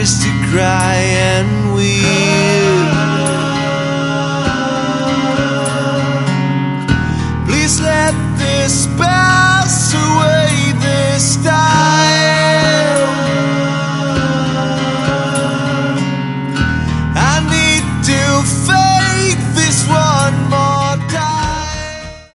tears to cry and weep. Please let this pass.